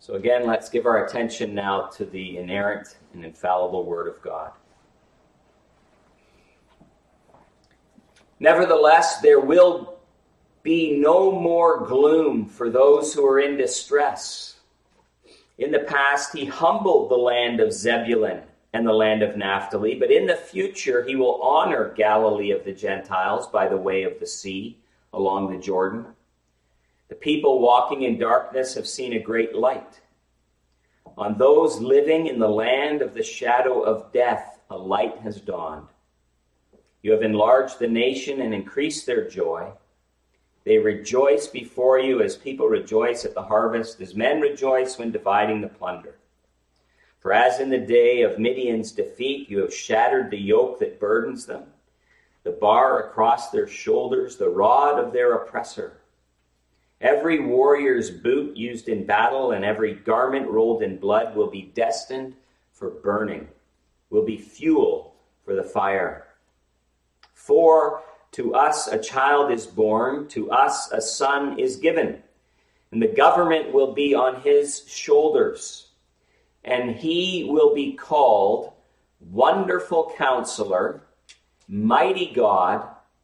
So again, let's give our attention now to the inerrant and infallible Word of God. Nevertheless, there will be no more gloom for those who are in distress. In the past, he humbled the land of Zebulun and the land of Naphtali, but in the future he will honor Galilee of the Gentiles by the way of the sea, along the Jordan. The people walking in darkness have seen a great light. On those living in the land of the shadow of death, a light has dawned. You have enlarged the nation and increased their joy. They rejoice before you as people rejoice at the harvest, as men rejoice when dividing the plunder. For as in the day of Midian's defeat, you have shattered the yoke that burdens them, the bar across their shoulders, the rod of their oppressor. Every warrior's boot used in battle and every garment rolled in blood will be destined for burning, will be fuel for the fire. For to us a child is born, to us a son is given, and the government will be on his shoulders, and he will be called Wonderful Counselor, Mighty God,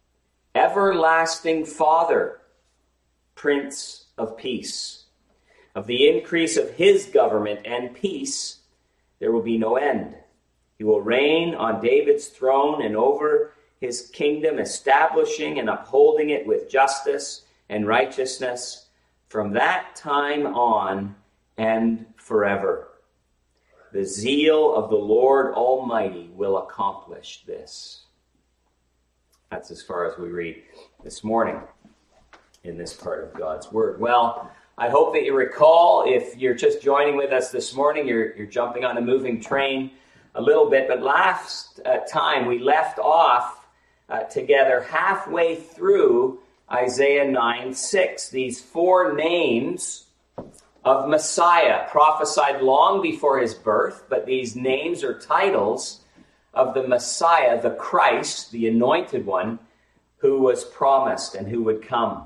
Everlasting Father, Prince of Peace. Of the increase of his government and peace, there will be no end. He will reign on David's throne and over his kingdom, establishing and upholding it with justice and righteousness from that time on and forever. The zeal of the Lord Almighty will accomplish this. That's as far as we read this morning in this part of God's Word. Well, I hope that you recall, if you're just joining with us this morning, you're jumping on a moving train a little bit, but last time we left off together halfway through Isaiah 9:6. These four names of Messiah prophesied long before his birth, but these names are titles of the Messiah, the Christ, the anointed one, who was promised and who would come.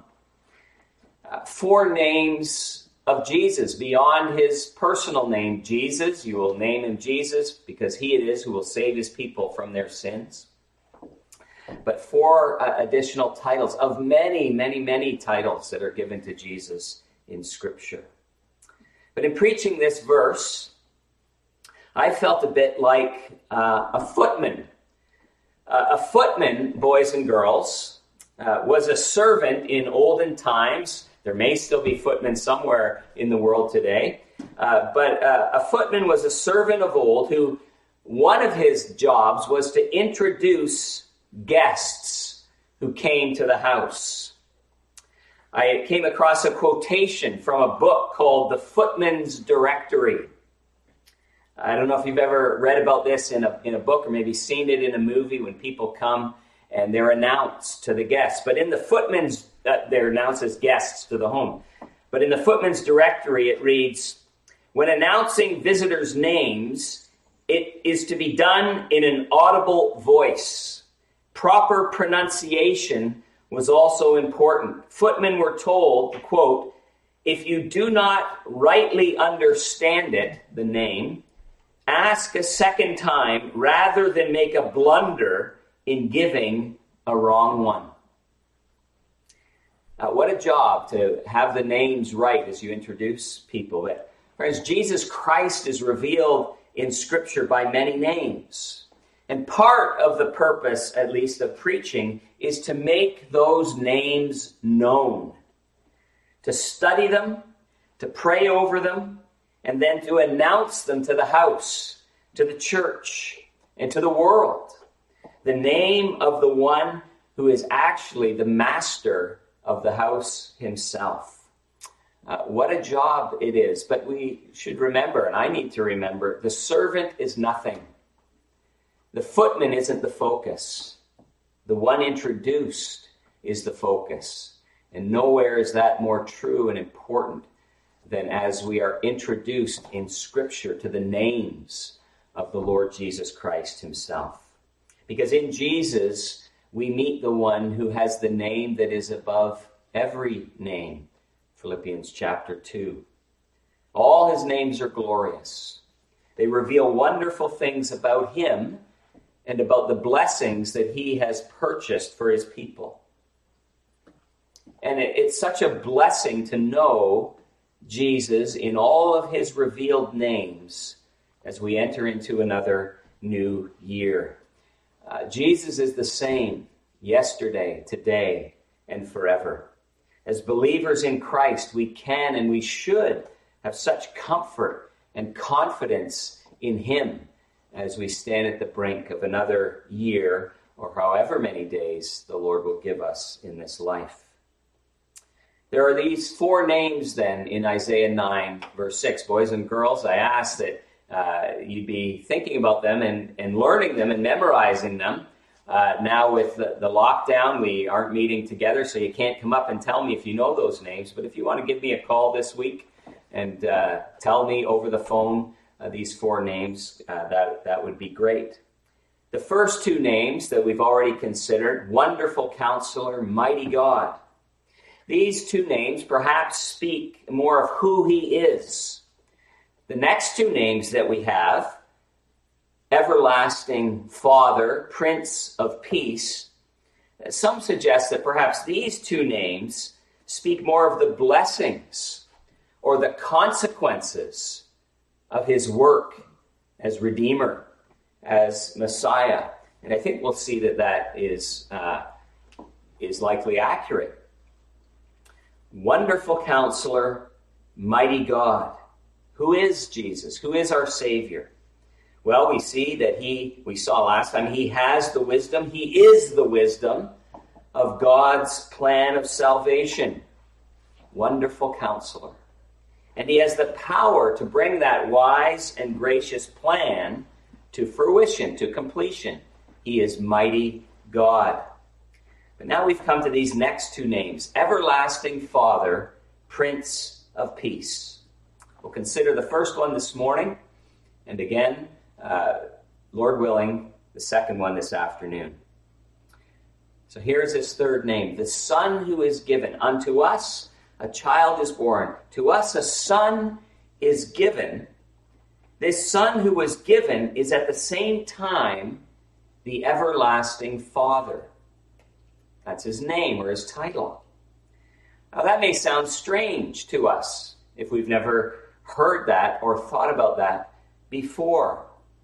Four names of Jesus beyond his personal name, Jesus. You will name him Jesus because he it is who will save his people from their sins. But four additional titles of many, many, many titles that are given to Jesus in Scripture. But in preaching this verse, I felt a bit like a footman. A footman, boys and girls, was a servant in olden times. There may still be footmen somewhere in the world today. But a footman was a servant of old who, one of his jobs was to introduce guests who came to the house. I came across a quotation from a book called The Footman's Directory. I don't know if you've ever read about this in a book or maybe seen it in a movie when people come and they're announced to the guests. But in the Footman's, they're announced as guests to the home. But in the Footman's Directory, it reads, when announcing visitors' names, it is to be done in an audible voice. Proper pronunciation was also important. Footmen were told, quote, if you do not rightly understand it, the name, ask a second time rather than make a blunder in giving a wrong one. What a job to have the names right as you introduce people. But, friends, Jesus Christ is revealed in Scripture by many names. And part of the purpose, at least, of preaching is to make those names known, to study them, to pray over them, and then to announce them to the house, to the church, and to the world. The name of the one who is actually the master of the house himself. What a job it is. But we should remember, and I need to remember, the servant is nothing. The footman isn't the focus. The one introduced is the focus. And nowhere is that more true and important than as we are introduced in Scripture to the names of the Lord Jesus Christ himself. Because in Jesus, we meet the one who has the name that is above every name. Philippians chapter 2. All his names are glorious. They reveal wonderful things about him and about the blessings that he has purchased for his people. And it's such a blessing to know Jesus in all of his revealed names as we enter into another new year. Jesus is the same yesterday, today, and forever. As believers in Christ, we can and we should have such comfort and confidence in him as we stand at the brink of another year, or however many days the Lord will give us in this life. There are these 4 names then in Isaiah 9, verse 6. Boys and girls, I ask that you'd be thinking about them and learning them and memorizing them. Now with the lockdown, we aren't meeting together, so you can't come up and tell me if you know those names. But if you want to give me a call this week and tell me over the phone these 4 names, that would be great. The first 2 names that we've already considered, Wonderful Counselor, Mighty God. These 2 names perhaps speak more of who he is. The next 2 names that we have, Everlasting Father, Prince of Peace, some suggest that perhaps these 2 names speak more of the blessings or the consequences of his work as Redeemer, as Messiah. And I think we'll see that is likely accurate. Wonderful Counselor, Mighty God. Who is Jesus? Who is our Savior? Well, we see that we saw last time, he has the wisdom. He is the wisdom of God's plan of salvation. Wonderful Counselor. And he has the power to bring that wise and gracious plan to fruition, to completion. He is Mighty God. But now we've come to these next 2 names, Everlasting Father, Prince of Peace. We'll consider the first one this morning, and again, Lord willing, the second one this afternoon. So here's his third name, the Son who is given. Unto us a child is born. To us a son is given. This Son who was given is at the same time the Everlasting Father. That's his name or his title. Now that may sound strange to us if we've never heard that or thought about that before.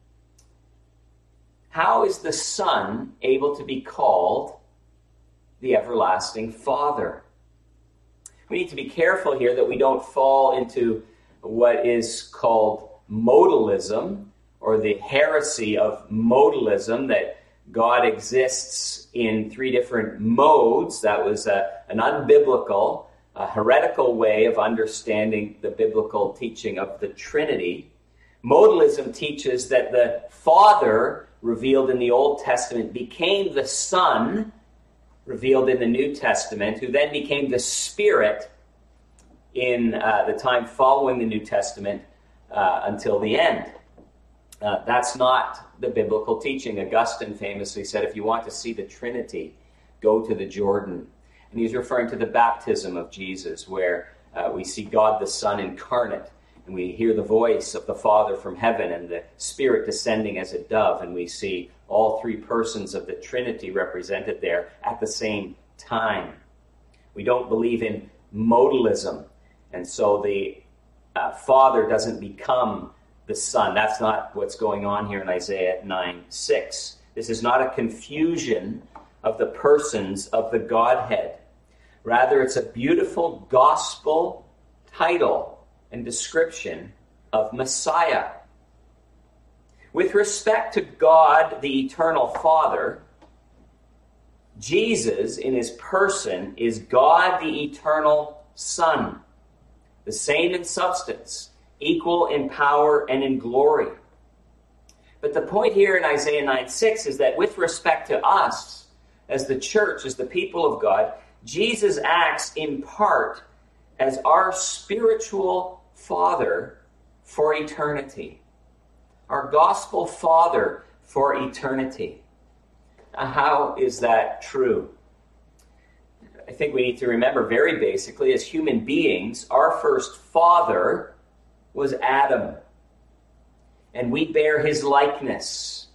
How is the Son able to be called the Everlasting Father? We need to be careful here that we don't fall into what is called modalism, or the heresy of modalism, that God exists in 3 different modes. That was an unbiblical, heretical way of understanding the biblical teaching of the Trinity. Modalism teaches that the Father, revealed in the Old Testament, became the Son, revealed in the New Testament, who then became the Spirit in the time following the New Testament until the end. That's not the biblical teaching. Augustine famously said, if you want to see the Trinity, go to the Jordan. And he's referring to the baptism of Jesus, where we see God the Son incarnate, and we hear the voice of the Father from heaven and the Spirit descending as a dove, and we see all 3 persons of the Trinity represented there at the same time. We don't believe in modalism, and so the Father doesn't become the Son. That's not what's going on here in Isaiah 9:6. This is not a confusion of the persons of the Godhead. Rather, it's a beautiful gospel title and description of Messiah. With respect to God, the eternal Father, Jesus in his person is God the eternal Son, the same in substance, equal in power and in glory. But the point here in Isaiah 9:6 is that with respect to us, as the church, as the people of God, Jesus acts in part as our spiritual Father for eternity. Our gospel Father for eternity. Now, how is that true? I think we need to remember very basically, as human beings, our first father was Adam, and we bear his likeness.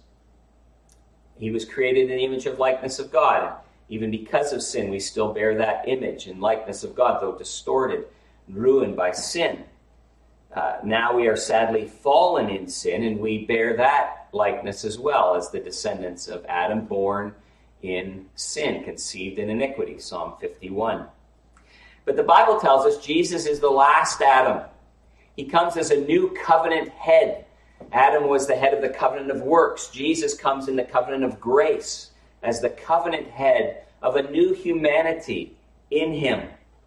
He was created in the image of likeness of God. Even because of sin, we still bear that image and likeness of God, though distorted and ruined by sin. Now we are sadly fallen in sin, and we bear that likeness as well as the descendants of Adam, born in sin, conceived in iniquity, Psalm 51. But the Bible tells us Jesus is the last Adam. He comes as a new covenant head. Adam was the head of the covenant of works. Jesus comes in the covenant of grace as the covenant head of a new humanity in him.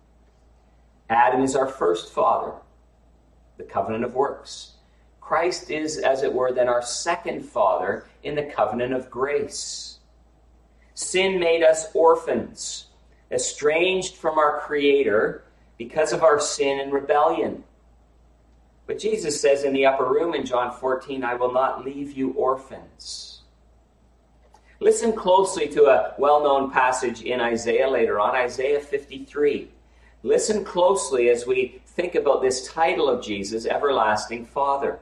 Adam is our first father, the covenant of works. Christ is, as it were, then our second father in the covenant of grace. Sin made us orphans, estranged from our Creator because of our sin and rebellion. But Jesus says in the upper room in John 14, I will not leave you orphans. Listen closely to a well-known passage in Isaiah later on, Isaiah 53. Listen closely as we think about this title of Jesus, Everlasting Father.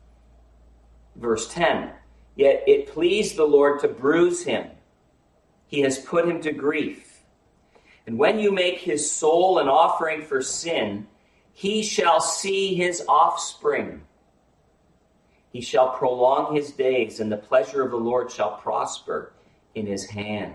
Verse 10, yet it pleased the Lord to bruise him. He has put him to grief. And when you make his soul an offering for sin, he shall see his offspring. He shall prolong his days, and the pleasure of the Lord shall prosper in his hand.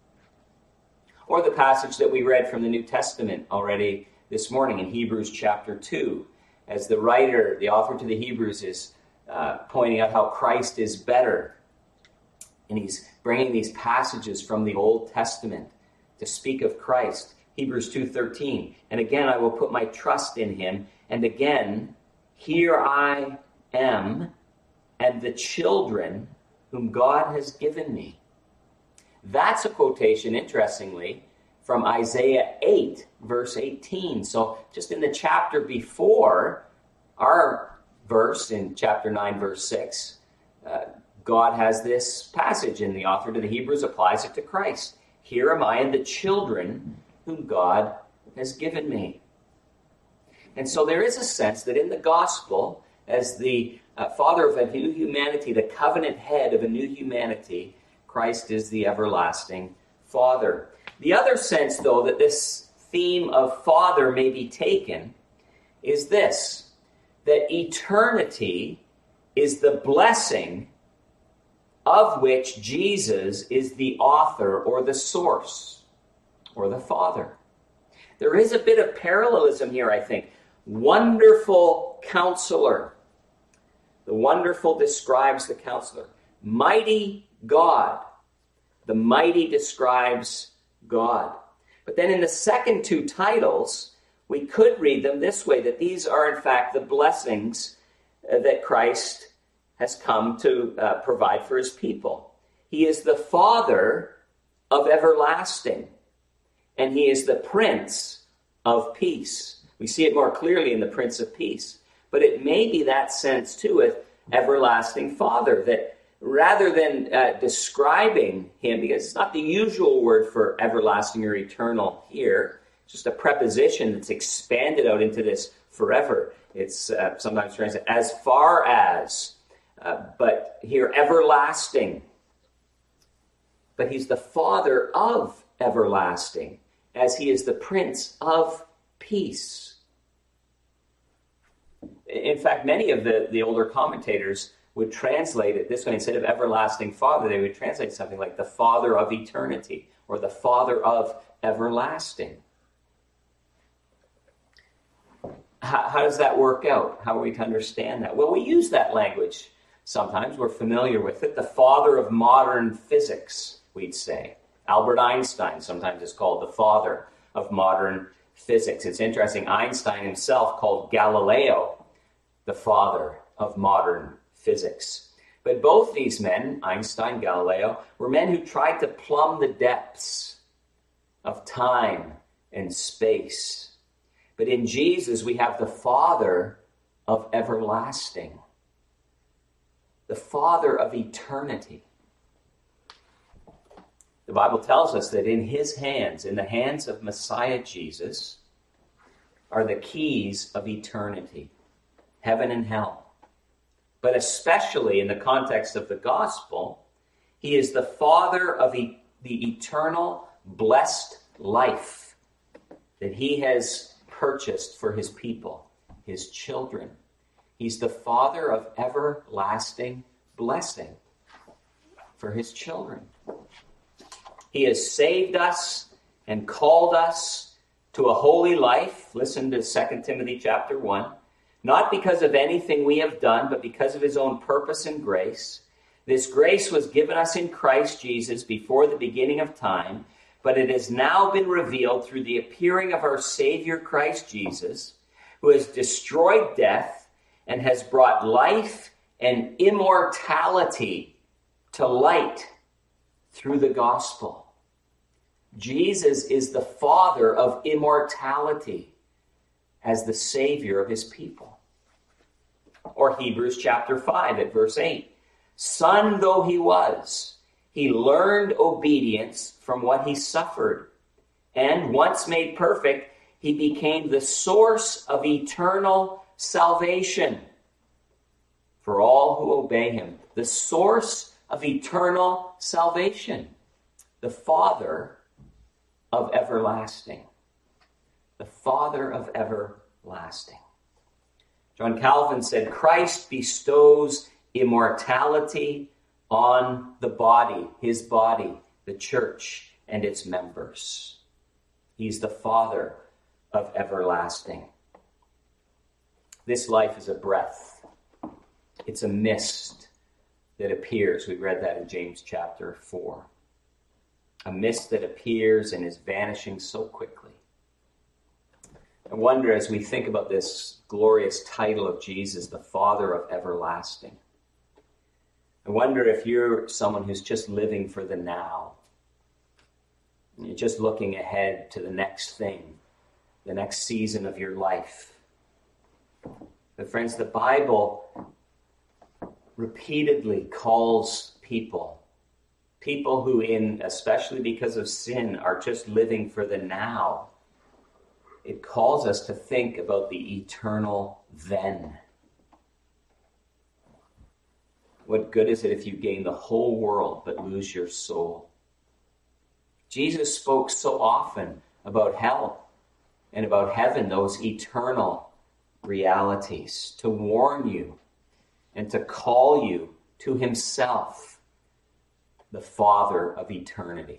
Or the passage that we read from the New Testament already this morning in Hebrews chapter 2, as the writer, the author to the Hebrews, is pointing out how Christ is better. And he's bringing these passages from the Old Testament to speak of Christ. Hebrews 2:13, and again I will put my trust in him, and again, here I am, and the children whom God has given me. That's a quotation, interestingly, from Isaiah 8, verse 18. So just in the chapter before our verse, in chapter 9, verse 6, God has this passage, and the author to the Hebrews applies it to Christ. Here am I and the children whom God has given me. And so there is a sense that in the gospel, as the father of a new humanity, the covenant head of a new humanity, Christ is the everlasting Father. The other sense, though, that this theme of Father may be taken is this, that eternity is the blessing of which Jesus is the author or the source or the Father. There is a bit of parallelism here, I think. Wonderful Counselor. The wonderful describes the Counselor. Mighty God. The mighty describes God. But then in the second two titles, we could read them this way, that these are in fact the blessings that Christ has come to provide for his people. He is the Father of everlasting, and he is the Prince of Peace. We see it more clearly in the Prince of Peace. But it may be that sense too with everlasting Father, that rather than describing him, because it's not the usual word for everlasting or eternal here, it's just a preposition that's expanded out into this forever. It's sometimes translated as far as, but here everlasting. But he's the Father of everlasting, as he is the Prince of Peace. In fact, many of the older commentators would translate it this way. Instead of everlasting Father, they would translate something like the Father of eternity or the Father of everlasting. How does that work out? How are we to understand that? Well, we use that language sometimes. We're familiar with it. The father of modern physics, we'd say. Albert Einstein sometimes is called the father of modern physics. It's interesting, Einstein himself called Galileo the father of modern physics. But both these men, Einstein, Galileo, were men who tried to plumb the depths of time and space. But in Jesus, we have the Father of everlasting, the Father of eternity. The Bible tells us that in his hands, in the hands of Messiah Jesus, are the keys of eternity. heaven and hell. But especially in the context of the gospel, he is the Father of the eternal blessed life that he has purchased for his people, his children. He's the Father of everlasting blessing for his children. He has saved us and called us to a holy life. Listen to 2 Timothy chapter 1. Not because of anything we have done, but because of his own purpose and grace. This grace was given us in Christ Jesus before the beginning of time, but it has now been revealed through the appearing of our Savior Christ Jesus, who has destroyed death and has brought life and immortality to light through the gospel. Jesus is the Father of immortality as the Savior of his people. Or Hebrews chapter 5 at verse 8. Son though he was, he learned obedience from what he suffered. And once made perfect, he became the source of eternal salvation for all who obey him. The source of eternal salvation. The Father of everlasting. The Father of everlasting. John Calvin said, Christ bestows immortality on the body, his body, the church, and its members. He's the Father of everlasting. This life is a breath. It's a mist that appears. We read that in James chapter 4. A mist that appears and is vanishing so quickly. I wonder, as we think about this glorious title of Jesus, the Father of everlasting, I wonder if you're someone who's just living for the now. You're just looking ahead to the next thing, the next season of your life. But friends, the Bible repeatedly calls people who, especially because of sin, are just living for the now. It calls us to think about the eternal then. What good is it if you gain the whole world but lose your soul? Jesus spoke so often about hell and about heaven, those eternal realities, to warn you and to call you to himself, the Father of eternity.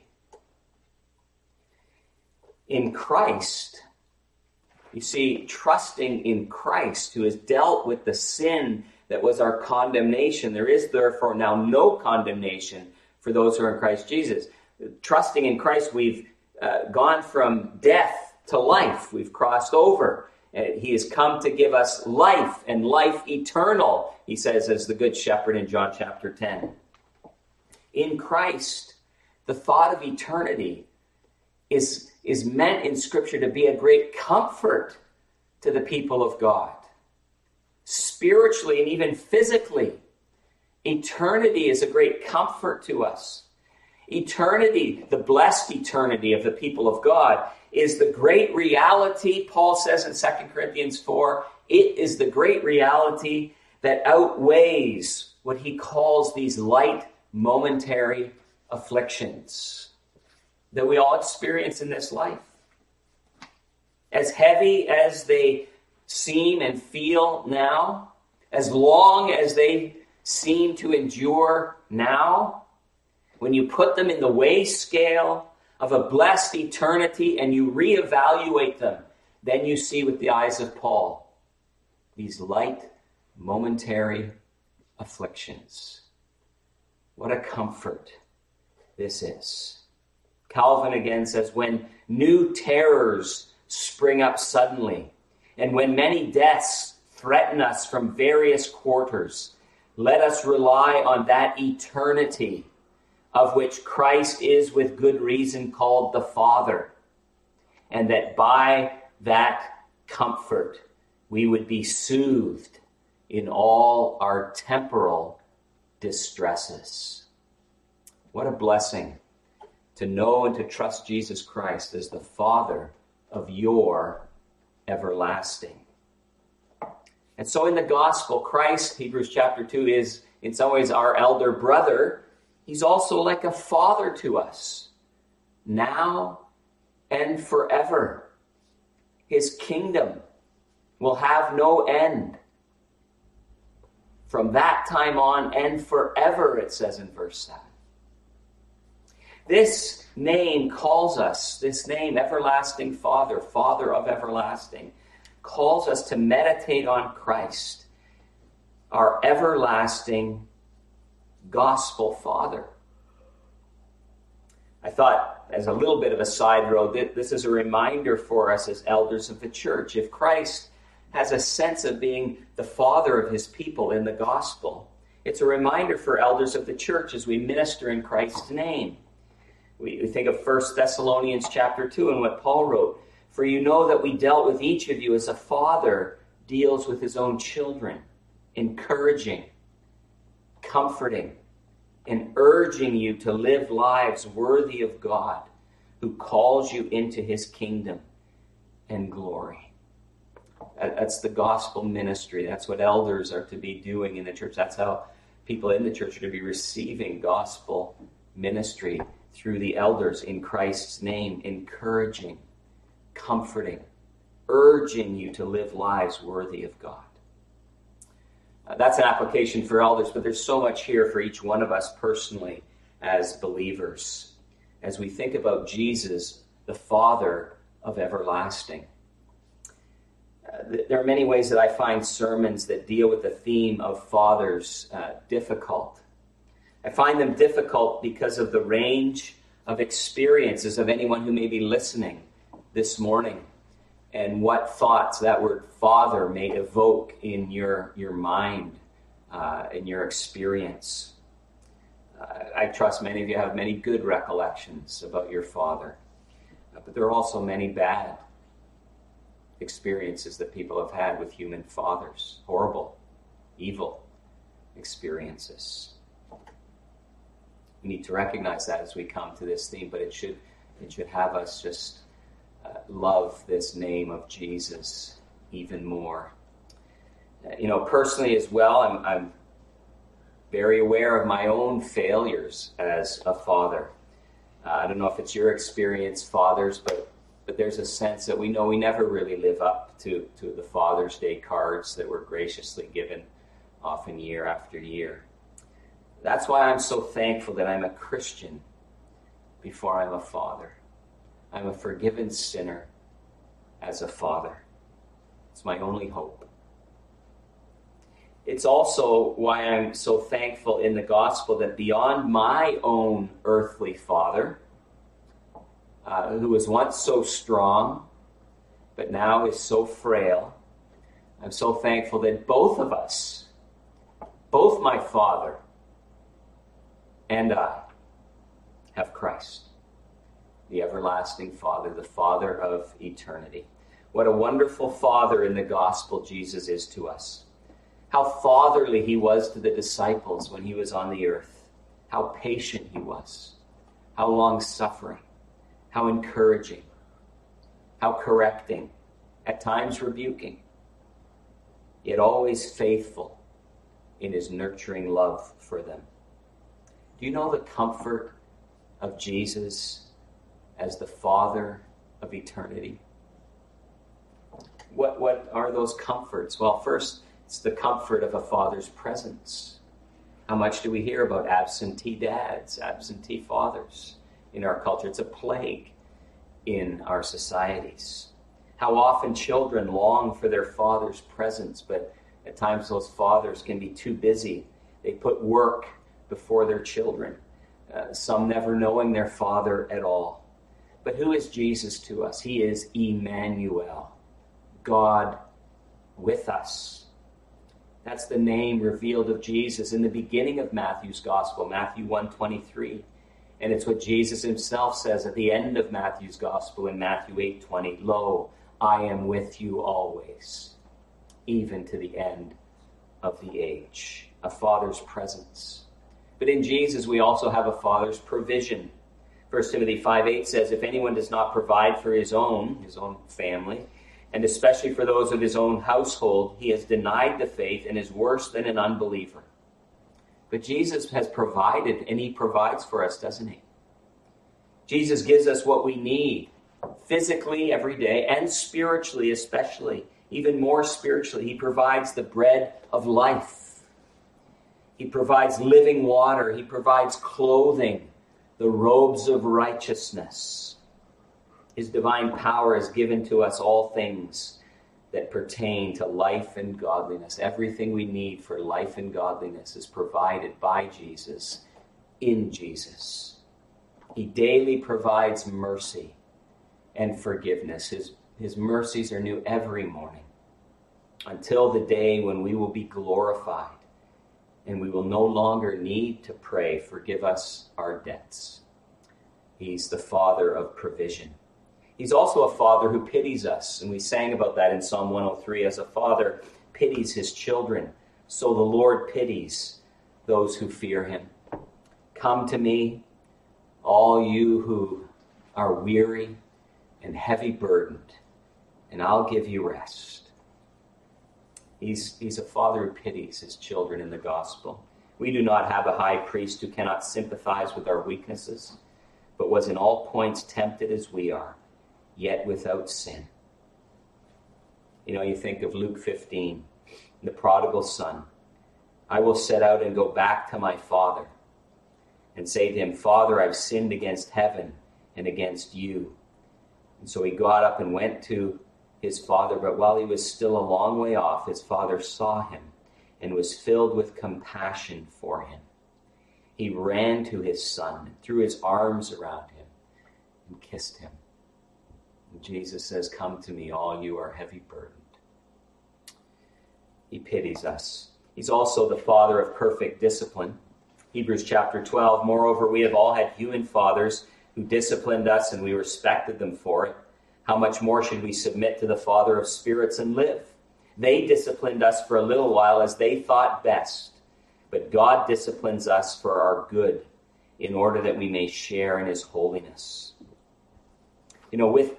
In Christ, you see, trusting in Christ, who has dealt with the sin that was our condemnation. There is therefore now no condemnation for those who are in Christ Jesus. Trusting in Christ, we've gone from death to life. We've crossed over. He has come to give us life and life eternal, he says, as the Good Shepherd in John chapter 10. In Christ, the thought of eternity is meant in Scripture to be a great comfort to the people of God. Spiritually and even physically, eternity is a great comfort to us. Eternity, the blessed eternity of the people of God, is the great reality, Paul says in 2 Corinthians 4, it is the great reality that outweighs what he calls these light, momentary afflictions that we all experience in this life. As heavy as they seem and feel now, as long as they seem to endure now, when you put them in the weigh scale of a blessed eternity and you reevaluate them, then you see with the eyes of Paul these light, momentary afflictions. What a comfort this is. Calvin again says, when new terrors spring up suddenly, and when many deaths threaten us from various quarters, let us rely on that eternity of which Christ is with good reason called the Father, and that by that comfort we would be soothed in all our temporal distresses. What a blessing to know and to trust Jesus Christ as the Father of your everlasting. And so in the gospel, Christ, Hebrews chapter 2, is in some ways our elder brother. He's also like a father to us, now and forever. His kingdom will have no end. From that time on and forever, it says in verse 7. This name calls us, this name, Everlasting Father, Father of Everlasting, calls us to meditate on Christ, our everlasting gospel Father. I thought, as a little bit of a side road, that this is a reminder for us as elders of the church. If Christ has a sense of being the Father of his people in the gospel, it's a reminder for elders of the church as we minister in Christ's name. We think of 1 Thessalonians chapter 2 and what Paul wrote. For you know that we dealt with each of you as a father deals with his own children, encouraging, comforting, and urging you to live lives worthy of God, who calls you into his kingdom and glory. That's the gospel ministry. That's what elders are to be doing in the church. That's how people in the church are to be receiving gospel ministry through the elders in Christ's name, encouraging, comforting, urging you to live lives worthy of God. That's an application for elders, but there's so much here for each one of us personally as believers, as we think about Jesus, the Father of everlasting. There are many ways that I find sermons that deal with the theme of fathers difficult. I find them difficult because of the range of experiences of anyone who may be listening this morning, and what thoughts that word father may evoke in your mind, in your experience. I trust many of you have many good recollections about your father, but there are also many bad experiences that people have had with human fathers, horrible, evil experiences. We need to recognize that as we come to this theme, but it should have us just love this name of Jesus even more. Personally as well, I'm very aware of my own failures as a father. I don't know if it's your experience, fathers, but there's a sense that we know we never really live up to the Father's Day cards that were graciously given often year after year. That's why I'm so thankful that I'm a Christian before I'm a father. I'm a forgiven sinner as a father. It's my only hope. It's also why I'm so thankful in the gospel that beyond my own earthly father, who was once so strong, but now is so frail, I'm so thankful that both of us, both my father and I, have Christ, the everlasting Father, the Father of eternity. What a wonderful Father in the gospel Jesus is to us. How fatherly he was to the disciples when he was on the earth. How patient he was. How long-suffering. How encouraging. How correcting. At times rebuking. Yet always faithful in his nurturing love for them. Do you know the comfort of Jesus as the Father of eternity? What are those comforts? Well, first, it's the comfort of a father's presence. How much do we hear about absentee dads, absentee fathers in our culture? It's a plague in our societies. How often children long for their father's presence, but at times those fathers can be too busy. They put work before their children, some never knowing their father at all. But who is Jesus to us? He is Emmanuel, God with us. That's the name revealed of Jesus in the beginning of Matthew's Gospel, Matthew 1:23. And it's what Jesus himself says at the end of Matthew's Gospel in Matthew 8:20. Lo, I am with you always, even to the end of the age. A father's presence. But in Jesus, we also have a father's provision. 1 Timothy 5:8 says, if anyone does not provide for his own family, And especially for those of his own household, he has denied the faith and is worse than an unbeliever. But Jesus has provided, and he provides for us, doesn't he? Jesus gives us what we need, physically every day, and spiritually especially, even more spiritually. He provides the bread of life. He provides living water. He provides clothing, the robes of righteousness. His divine power has given to us all things that pertain to life and godliness. Everything we need for life and godliness is provided by Jesus, in Jesus. He daily provides mercy and forgiveness. His mercies are new every morning until the day when we will be glorified and we will no longer need to pray, forgive us our debts. He's the Father of provision. He's also a Father who pities us, and we sang about that in Psalm 103. As a father pities his children, so the Lord pities those who fear him. Come to me, all you who are weary and heavy burdened, and I'll give you rest. He's a Father who pities his children in the gospel. We do not have a high priest who cannot sympathize with our weaknesses, but was in all points tempted as we are, yet without sin. You know, you think of Luke 15, the prodigal son. I will set out and go back to my father and say to him, Father, I've sinned against heaven and against you. And so he got up and went to his father, but while he was still a long way off, his father saw him and was filled with compassion for him. He ran to his son and threw his arms around him and kissed him. And Jesus says, come to me, all you are heavy burdened. He pities us. He's also the Father of perfect discipline. Hebrews chapter 12, moreover, we have all had human fathers who disciplined us and we respected them for it. How much more should we submit to the Father of spirits and live? They disciplined us for a little while as they thought best, but God disciplines us for our good in order that we may share in his holiness. You know, with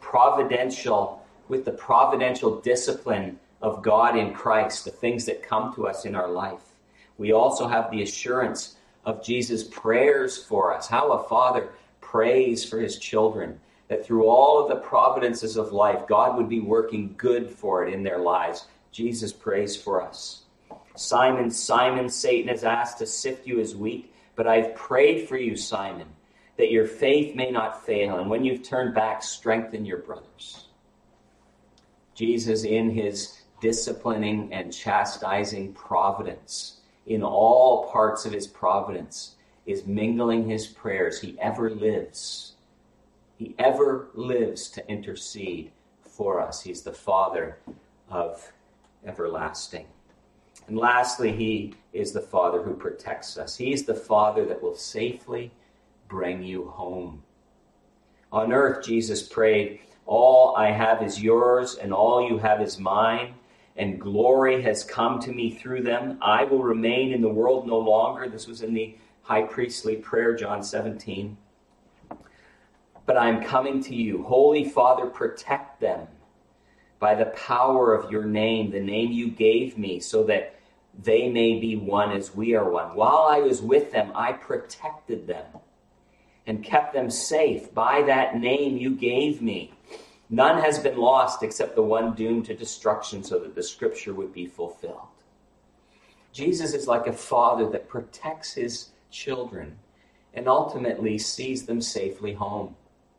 the providential discipline of God in Christ, the things that come to us in our life, we also have the assurance of Jesus' prayers for us. How a father prays for his children, that through all of the providences of life, God would be working good for it in their lives. Jesus prays for us. Simon, Simon, Satan has asked to sift you as wheat, but I've prayed for you, Simon, that your faith may not fail, and when you've turned back, strengthen your brothers. Jesus, in his disciplining and chastising providence, in all parts of his providence, is mingling his prayers. He ever lives. He ever lives to intercede for us. He's the Father of everlasting. And lastly, he is the Father who protects us. He is the Father that will safely bring you home. On earth, Jesus prayed, all I have is yours, and all you have is mine, and glory has come to me through them. I will remain in the world no longer. This was in the high priestly prayer, John 17. But I am coming to you. Holy Father, protect them by the power of your name, the name you gave me, so that they may be one as we are one. While I was with them, I protected them and kept them safe by that name you gave me. None has been lost except the one doomed to destruction, so that the scripture would be fulfilled. Jesus is like a father that protects his children and ultimately sees them safely home.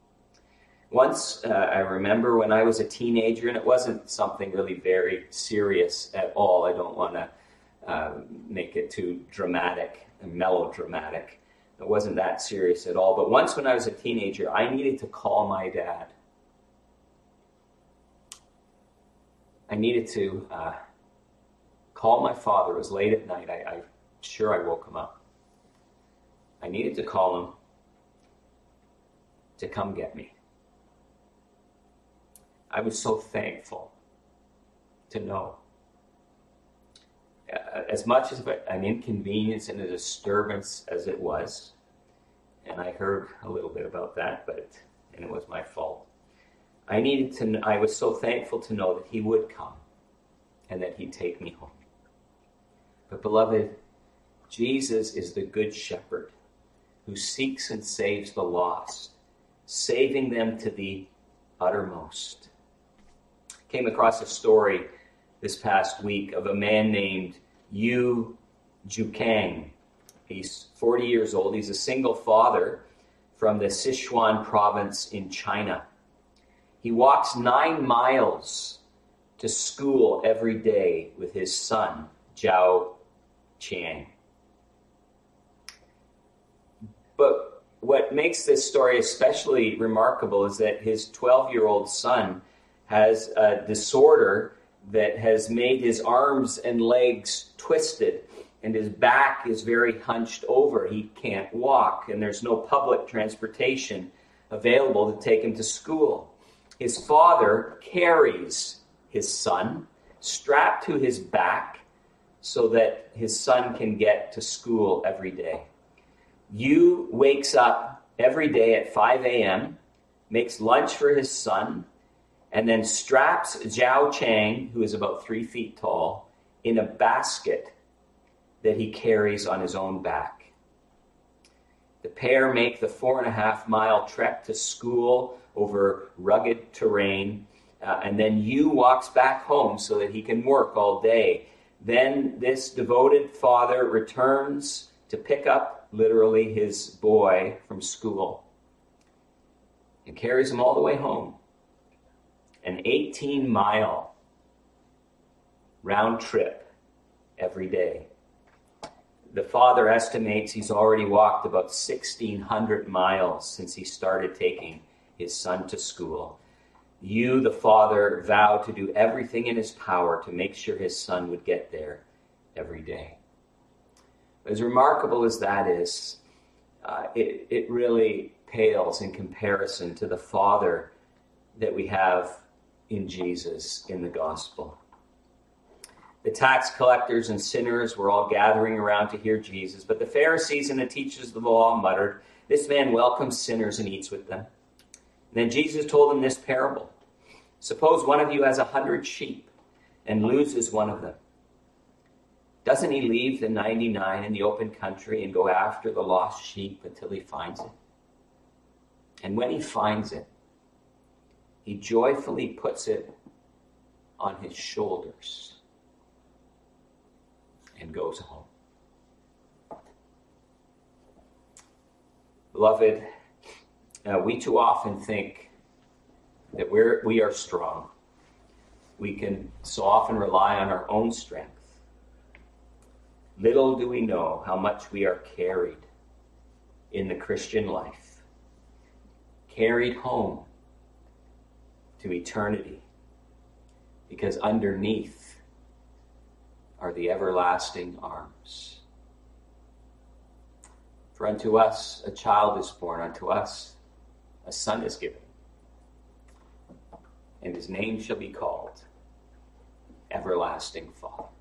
Once, I remember when I was a teenager, and it wasn't something really very serious at all. I don't want to make it too dramatic and melodramatic. It wasn't that serious at all. But once when I was a teenager, I needed to call my dad. I needed to call my father. It was late at night. I'm sure I woke him up. I needed to call him to come get me. I was so thankful to know. As much as an inconvenience and a disturbance as it was, and I heard a little bit about that, and it was my fault, I was so thankful to know that he would come and that he'd take me home. But beloved, Jesus is the good shepherd who seeks and saves the lost, saving them to the uttermost. Came across a story this past week of a man named Yu Jukang. He's 40 years old. He's a single father from the Sichuan province in China. He walks 9 miles to school every day with his son, Zhao Qiang. But what makes this story especially remarkable is that his 12-year-old son has a disorder that has made his arms and legs twisted, and his back is very hunched over. He can't walk, and there's no public transportation available to take him to school. His father carries his son, strapped to his back, so that his son can get to school every day. Yu wakes up every day at 5 a.m., makes lunch for his son, and then straps Zhao Qiang, who is about 3 feet tall, in a basket that he carries on his own back. The pair make the 4.5-mile trek to school over rugged terrain, and then Yu walks back home so that he can work all day. Then this devoted father returns to pick up, literally, his boy from school and carries him all the way home. An 18-mile round trip every day. The father estimates he's already walked about 1,600 miles since he started taking his son to school. Yu, the father, vowed to do everything in his power to make sure his son would get there every day. As remarkable as that is, it really pales in comparison to the Father that we have in Jesus in the gospel. The tax collectors and sinners were all gathering around to hear Jesus, but the Pharisees and the teachers of the law muttered, "This man welcomes sinners and eats with them." And then Jesus told them this parable. Suppose one of you has 100 sheep and loses one of them. Doesn't he leave the 99 in the open country and go after the lost sheep until he finds it? And when he finds it, he joyfully puts it on his shoulders and goes home. Beloved, we too often think that we are strong. We can so often rely on our own strength. Little do we know how much we are carried in the Christian life, carried home to eternity, because underneath are the everlasting arms. For unto us a child is born, unto us a son is given, and his name shall be called Everlasting Father.